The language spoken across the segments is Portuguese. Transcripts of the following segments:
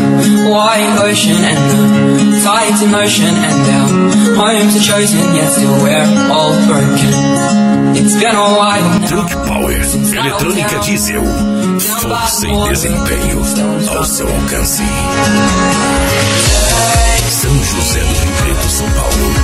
wide ocean and the tides in motion, and our homes are chosen, yet still we're all broken. It's been a while now. Truck Power, eletrônica diesel, força e desempenho ao seu alcance. São José do Rio Preto, São Paulo.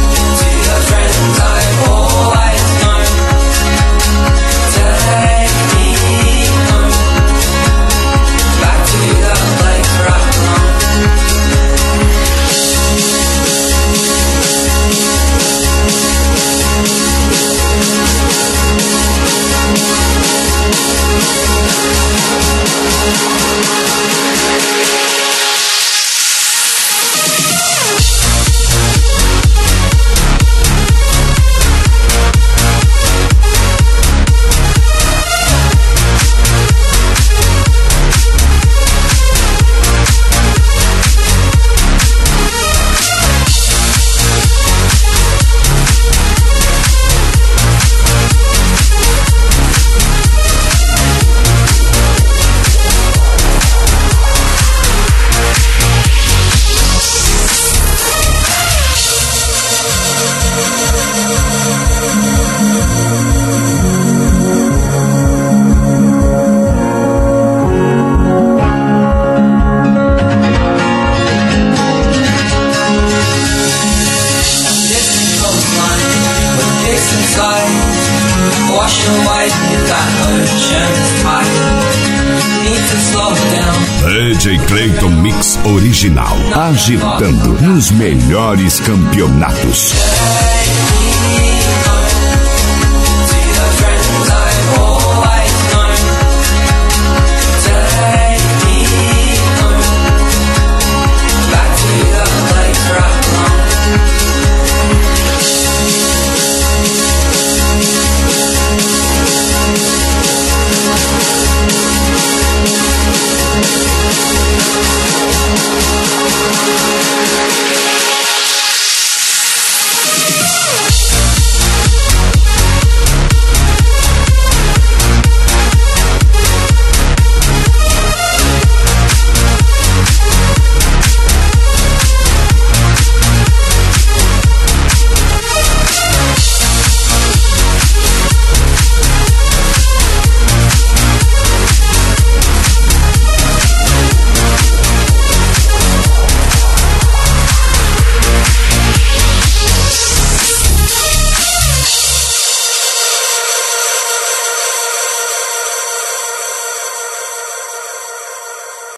DJ Clayton Mix Original, agitando nos melhores campeonatos.